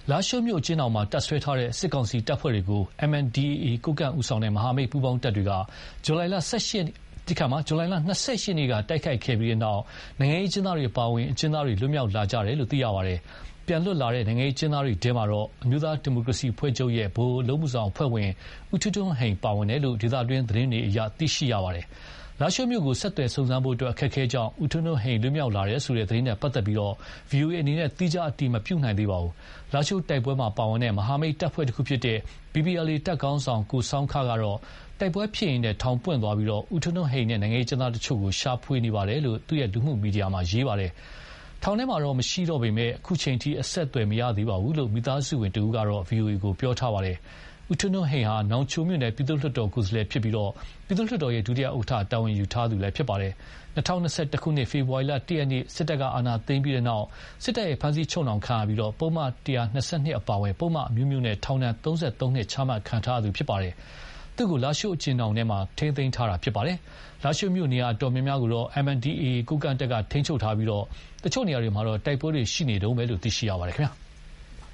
လာရှိုးမြို့ကျင်းတော်မှာတပ်ဆွဲထားတဲ့စစ်ကောင်စီတပ်ဖွဲ့တွေကို MNDAA ကိုးကန့်ဦးဆောင်တဲ့မဟာမိတ်ပူးပေါင်းတပ်တွေကဇူလိုင်လ 28 ရက်နေ့ကတိုက်ခိုက်ခဲ့ပြီးတဲ့နောက်နိုင်ငံရေးအကျဉ်းသားတွေအပါအဝင်အကျဉ်းသားတွေလွတ်မြောက်လာကြတယ်လို့သိရပါတယ်။ပြန်လွတ်လာတဲ့နိုင်ငံရေးအကျဉ်းသားတွေထဲမှာတော့အမျိုးသားဒီမိုကရေစီအဖွဲ့ချုပ်ရဲ့ဗဟိုအလုပ်မှုဆောင်အဖွဲ့ဝင်ဦးထွန်းထွန်းဟိန်ပါဝင်တယ်လို့ဒေသတွင်းသတင်းတွေအရသိရှိရပါတယ်။လာရှိုးမြို့ကိုဆက်သွယ်စုံစမ်းဖို့အခက်အခဲကြောင့်ဦးထွန်းထွန်းဟိန်လွတ်မြောက်လာတယ်ဆိုတဲ့သတင်းနဲ့ပတ်သက်ပြီး VOA အနေနဲ့သီးခြားအတည်မပြုနိုင်သေးပါဘူး။လာရှိုးတိုက်ပွဲမှာပါဝင်တဲ့မဟာမိတ်တပ်ဖွဲ့တစ်ခုဖြစ်တဲ့ BPLA တပ်ကောင်းဆောင်ကိုဆောင်းခကတော့တိုက်ပွဲဖြစ်ရင်ထောင်ပွင့်သွားပြီးဦးထွန်းထွန်းဟိန်နဲ့နိုင်ငံရေးကျဉ်းသားတချို့ကိုရှာဖွေနေပါတယ်လို့သူ့ရဲ့လူမှုမီဒီယာမှာရေးပါတယ်။ထောင်ထဲမှာတော့မရှိတော့ပေမဲ့အခုချိန်ထိအဆက်အသွယ်မရသေးပါဘူးလို့မိသားစုဝင်တဦးကတော့ VOA ကိုပြောထားပါတယ်။ဦးထွန်းထွန်းဟိန်ဟာနောင်ချိုမြို့နယ်ပြည်သူ့လွှတ်တော်ကိုယ်စားလှယ်ဖြစ်ပြီးပြည်သူ့လွှတ်တော်ရဲ့ဒုတိယဥက္ကဋ္ဌတာဝန်ယူထားသူလည်းဖြစ်ပါတယ်။2021ခုနှစ်ဖေဖော်ဝါရီလ 1 ရက်နေ့စစ်တပ်ကအာဏာသိမ်းပြီးတဲ့နောက်စစ်တပ်ရဲ့ဖမ်းဆီးချုပ်နှောင်ခံရပြီးပုဒ်မ122အပါအဝင်ပုဒ်မအမျိုးမျိုးနဲ့ထောင်ဒဏ်33နှစ်ချမှတ်ခံထားရသူဖြစ်ပါတယ်။သူ့ကိုလာရှိုးအကျဉ်းထောင်ထဲမှာထိန်းသိမ်းထားတာဖြစ်ပါတယ်။လာရှိုးမြို့နေရာအတော်များများကိုတော့ MNDAA ကိုးကန့်တပ်ကထိန်းချုပ်ထားပြီးတချို့နေရာတွေမှာတော့တိုက်ပွဲတွေရှိနေတုန်းပဲလို့သိရှိရပါတယ်ခင်ဗျာ။